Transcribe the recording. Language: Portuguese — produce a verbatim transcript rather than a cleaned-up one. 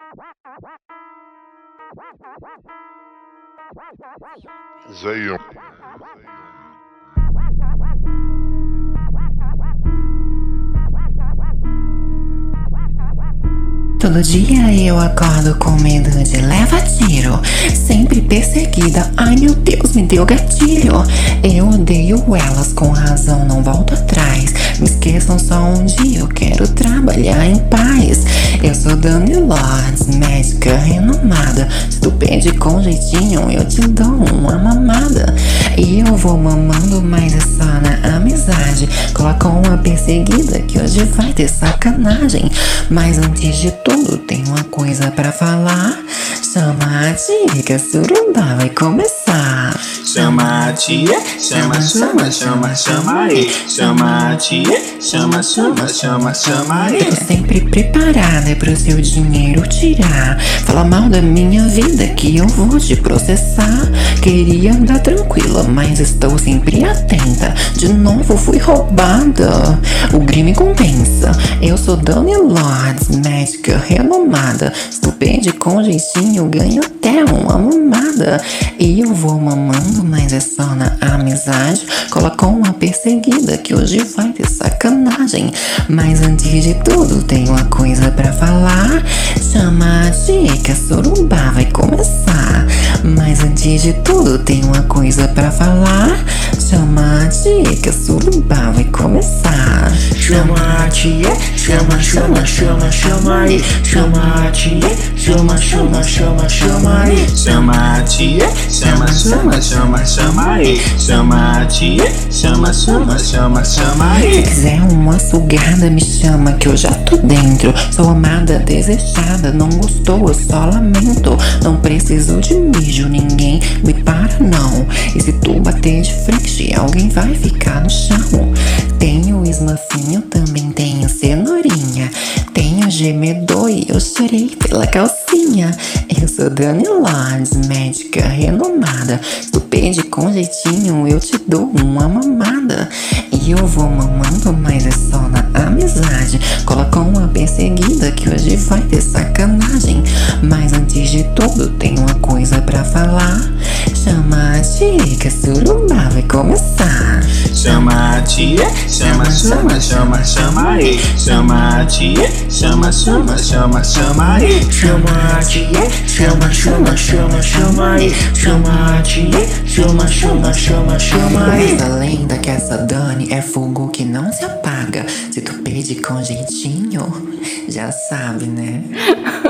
Zaião. Todo dia eu acordo com medo de levar tiro, sempre perseguida, ai meu Deus, me deu gatilho. Eu odeio elas, com razão não volto atrás. Me esqueçam só um dia, eu quero trabalhar em paz. Eu sou Dani Lords, médica renomada. Se tu pede com jeitinho, eu te dou uma mamada. E eu vou mamando, mas é só na amizade. Coloca uma perseguida que hoje vai ter sacanagem. Mas antes de tudo tem uma coisa pra falar. Chama a tia que a suruba vai começar. Chama a tia, chama, chama, chama, chama aí. Chama a tia, chama, chama, chama, chama aí. Tô sempre preparada pro seu dinheiro tirar. Fala mal da minha vida que eu vou te processar. Queria andar tranquila, mas estou sempre atenta. De novo fui roubada, o crime compensa. Eu sou Dani Lords, médica renomada. Se tu pede com jeitinho, eu ganho até uma mamada. E eu vou mamando, mas é só na amizade. Coloca uma perseguida que hoje vai ter sacanagem. Mas antes de tudo tem uma coisa pra falar. Chama a tia que a suruba vai começar. Mas antes de tudo tem uma coisa pra falar. Chama a tia que a suruba vai começar. Chama a tia, chama, chama, chama, chama aí. Chama a tia, chama, chama, chama, chama aí. Chama a tia, chama, chama, chama, chama aí. Chama a tia, chama, chama, chama, chama aí. Se quiser uma sugada, me chama que eu já tô dentro. Sou amada, desejada, não gostou, eu só lamento. Não preciso de mijo, ninguém me para não. E se tu bater de frente, alguém vai ficar no chão. Tenho esmafinho, também tenho cenourinha. Tenho gemedor e eu chorei pela calcinha. Eu sou Dani Lords, médica renomada. Se tu pede com jeitinho, eu te dou uma mamada. E eu vou mamando, mas é só na amizade. Coloca uma perseguida que hoje vai ter sacanagem. Mas antes de tudo tem uma coisa pra falar. Chama a tia que a suruba vai começar. Chama a tia, chama, chama, chama, chama aí. Chama a tia, chama, chama, chama, chama aí. Chama a tia, chama, chama, chama, chama aí. Chama a tia, chama, chama, chama, chama aí. Essa lenda que essa Dani é fogo que não se apaga. Se tu pede com jeitinho, já sabe, né?